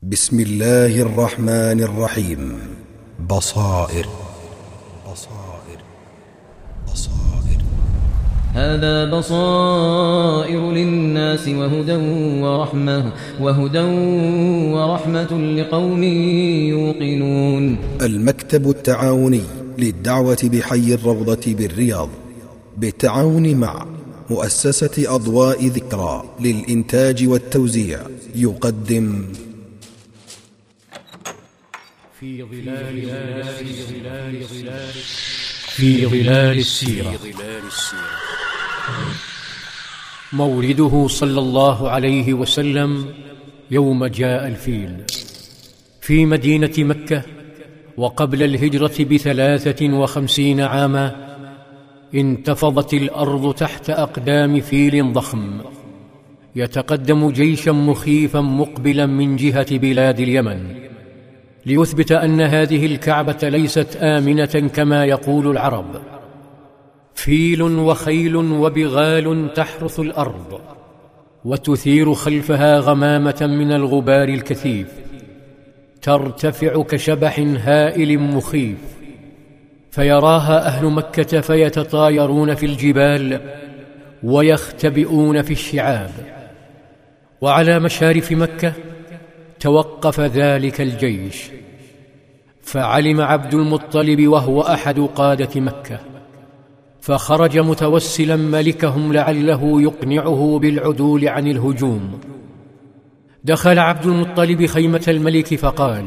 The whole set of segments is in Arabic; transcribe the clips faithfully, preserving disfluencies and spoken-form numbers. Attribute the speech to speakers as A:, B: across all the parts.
A: بسم الله الرحمن الرحيم. بصائر بصائر بصائر
B: هذا بصائر للناس وهدى ورحمة وهدى ورحمة لقوم يوقنون.
A: المكتب التعاوني للدعوة بحي الروضة بالرياض بالتعاون مع مؤسسة أضواء ذكرى للإنتاج والتوزيع يقدم
C: في ظلال في ظلال السيرة. مولده صلى الله عليه وسلم يوم جاء الفيل في مدينة مكة، وقبل الهجرة بثلاثة وخمسين عاما انتفضت الأرض تحت أقدام فيل ضخم يتقدم جيشا مخيفا مقبلا من جهة بلاد اليمن، ليثبت أن هذه الكعبة ليست آمنة كما يقول العرب. فيل وخيل وبغال تحرث الأرض وتثير خلفها غمامة من الغبار الكثيف ترتفع كشبح هائل مخيف، فيراها أهل مكة فيتطايرون في الجبال ويختبئون في الشعاب. وعلى مشارف مكة توقف ذلك الجيش، فعلم عبد المطلب وهو أحد قادة مكة، فخرج متوسلا ملكهم لعله يقنعه بالعدول عن الهجوم. دخل عبد المطلب خيمة الملك فقال: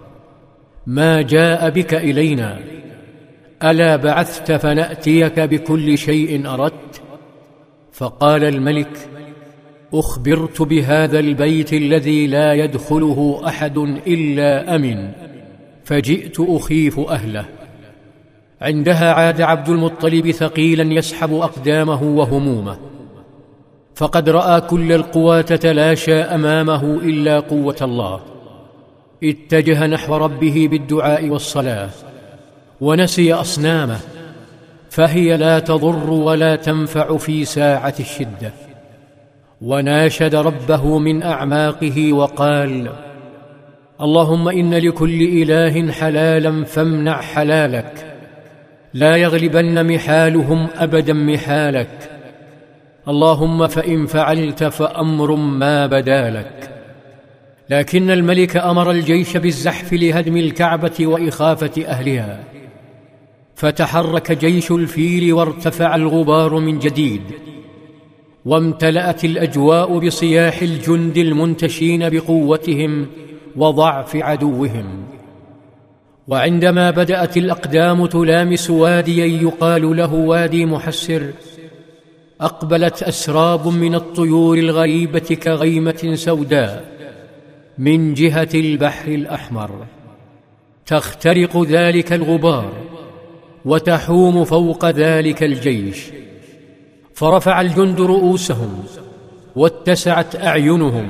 C: ما جاء بك إلينا؟ ألا بعثت فنأتيك بكل شيء أردت؟ فقال الملك: أخبرت بهذا البيت الذي لا يدخله أحد إلا أمن، فجئت أخيف أهله. عندها عاد عبد المطلب ثقيلا يسحب أقدامه وهمومه، فقد رأى كل القوى تتلاشى أمامه إلا قوة الله. اتجه نحو ربه بالدعاء والصلاة، ونسي أصنامه، فهي لا تضر ولا تنفع في ساعة الشدة. وناشد ربه من أعماقه وقال: اللهم إن لكل إله حلالا فامنع حلالك، لا يغلبن محالهم أبدا محالك. اللهم فإن فعلت فأمر ما بدا لك. لكن الملك أمر الجيش بالزحف لهدم الكعبة وإخافة أهلها، فتحرك جيش الفيل وارتفع الغبار من جديد، وامتلأت الأجواء بصياح الجند المنتشين بقوتهم وضعف عدوهم. وعندما بدأت الأقدام تلامس واديا يقال له وادي محسر، أقبلت أسراب من الطيور الغريبة كغيمة سوداء من جهة البحر الأحمر، تخترق ذلك الغبار وتحوم فوق ذلك الجيش. فرفع الجند رؤوسهم واتسعت أعينهم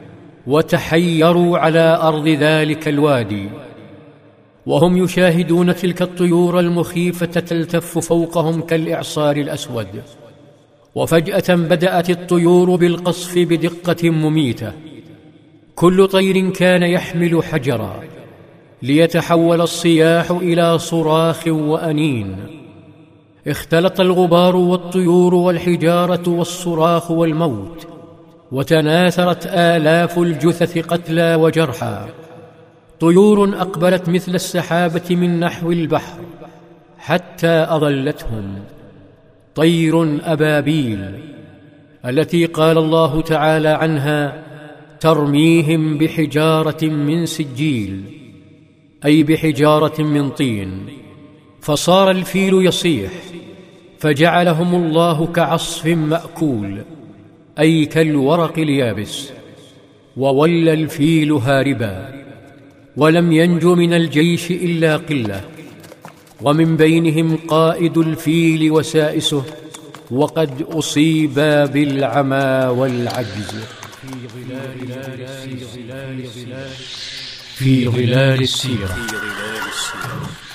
C: وتحيروا على أرض ذلك الوادي، وهم يشاهدون تلك الطيور المخيفة تلتف فوقهم كالإعصار الأسود. وفجأة بدأت الطيور بالقصف بدقة مميتة، كل طير كان يحمل حجرا، ليتحول الصياح إلى صراخ وأنين. اختلط الغبار والطيور والحجارة والصراخ والموت، وتناثرت آلاف الجثث قتلى وجرحى. طيور أقبلت مثل السحابة من نحو البحر حتى أظلتهم، طير أبابيل التي قال الله تعالى عنها: ترميهم بحجارة من سجيل، أي بحجارة من طين. فصار الفيل يصيح، فجعلهم الله كعصف مأكول، أي كالورق اليابس. وولى الفيل هاربا، ولم ينج من الجيش إلا قلة، ومن بينهم قائد الفيل وسائسه، وقد أصيبا بالعمى والعجز. في ظلال السيرة.